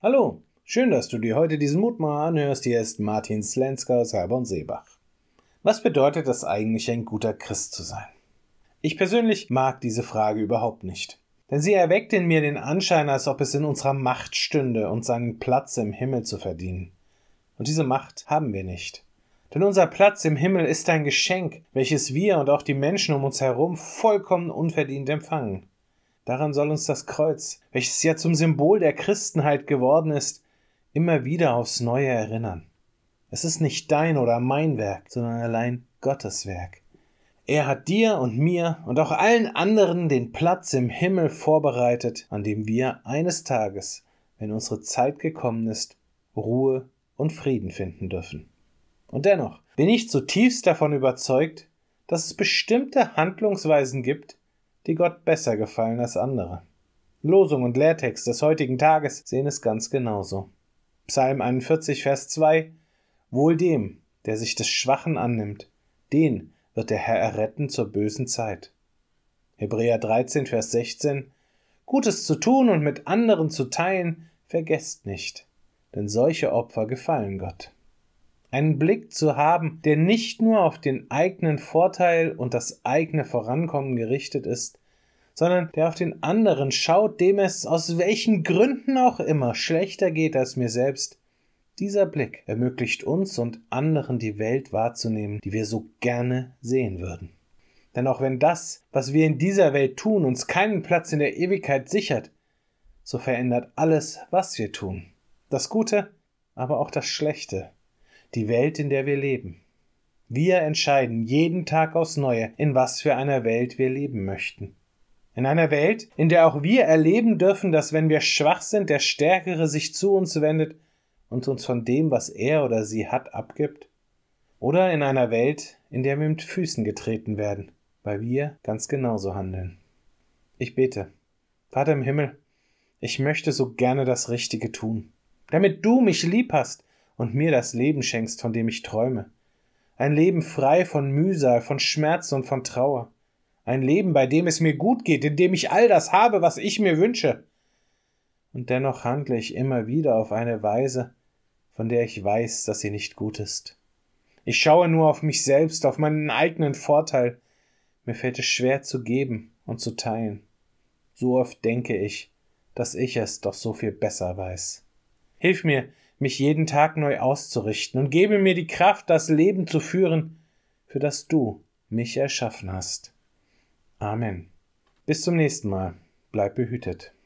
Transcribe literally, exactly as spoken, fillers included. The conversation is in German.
Hallo, schön, dass du dir heute diesen Mutmacher anhörst. Hier ist Martin Slenska aus Herborn-Seebach. Was bedeutet es eigentlich, ein guter Christ zu sein? Ich persönlich mag diese Frage überhaupt nicht, denn sie erweckt in mir den Anschein, als ob es in unserer Macht stünde, uns seinen Platz im Himmel zu verdienen. Und diese Macht haben wir nicht. Denn unser Platz im Himmel ist ein Geschenk, welches wir und auch die Menschen um uns herum vollkommen unverdient empfangen. Daran soll uns das Kreuz, welches ja zum Symbol der Christenheit geworden ist, immer wieder aufs Neue erinnern. Es ist nicht dein oder mein Werk, sondern allein Gottes Werk. Er hat dir und mir und auch allen anderen den Platz im Himmel vorbereitet, an dem wir eines Tages, wenn unsere Zeit gekommen ist, Ruhe und Frieden finden dürfen. Und dennoch bin ich zutiefst davon überzeugt, dass es bestimmte Handlungsweisen gibt, die Gott besser gefallen als andere. Losung und Lehrtext des heutigen Tages sehen es ganz genauso. Psalm einundvierzig, Vers zwei: Wohl dem, der sich des Schwachen annimmt, den wird der Herr erretten zur bösen Zeit. Hebräer dreizehn, Vers sechzehn: Gutes zu tun und mit anderen zu teilen, vergesst nicht, denn solche Opfer gefallen Gott. Einen Blick zu haben, der nicht nur auf den eigenen Vorteil und das eigene Vorankommen gerichtet ist, sondern der auf den anderen schaut, dem es aus welchen Gründen auch immer schlechter geht als mir selbst. Dieser Blick ermöglicht uns und anderen die Welt wahrzunehmen, die wir so gerne sehen würden. Denn auch wenn das, was wir in dieser Welt tun, uns keinen Platz in der Ewigkeit sichert, so verändert alles, was wir tun. Das Gute, aber auch das Schlechte. Die Welt, in der wir leben. Wir entscheiden jeden Tag aufs Neue, in was für einer Welt wir leben möchten. In einer Welt, in der auch wir erleben dürfen, dass wenn wir schwach sind, der Stärkere sich zu uns wendet und uns von dem, was er oder sie hat, abgibt. Oder in einer Welt, in der wir mit Füßen getreten werden, weil wir ganz genauso handeln. Ich bete: Vater im Himmel, ich möchte so gerne das Richtige tun, damit du mich lieb hast und mir das Leben schenkst, von dem ich träume. Ein Leben frei von Mühsal, von Schmerz und von Trauer. Ein Leben, bei dem es mir gut geht, in dem ich all das habe, was ich mir wünsche. Und dennoch handle ich immer wieder auf eine Weise, von der ich weiß, dass sie nicht gut ist. Ich schaue nur auf mich selbst, auf meinen eigenen Vorteil. Mir fällt es schwer zu geben und zu teilen. So oft denke ich, dass ich es doch so viel besser weiß. Hilf mir, mich jeden Tag neu auszurichten und gebe mir die Kraft, das Leben zu führen, für das du mich erschaffen hast. Amen. Bis zum nächsten Mal. Bleib behütet.